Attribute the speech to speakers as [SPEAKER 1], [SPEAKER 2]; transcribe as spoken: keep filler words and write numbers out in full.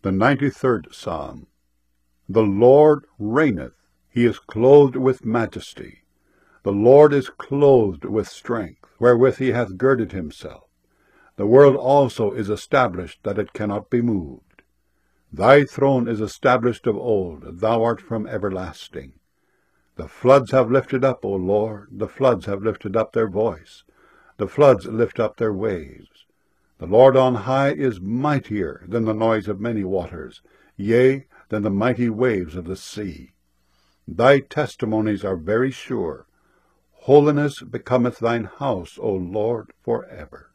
[SPEAKER 1] The ninety-third Psalm. The Lord reigneth, he is clothed with majesty. The Lord is clothed with strength, wherewith he hath girded himself. The world also is established, that it cannot be moved. Thy throne is established of old, thou art from everlasting. The floods have lifted up, O Lord, the floods have lifted up their voice. The floods lift up their waves. The Lord on high is mightier than the noise of many waters, yea, than the mighty waves of the sea. Thy testimonies are very sure. Holiness becometh thine house, O Lord, for ever.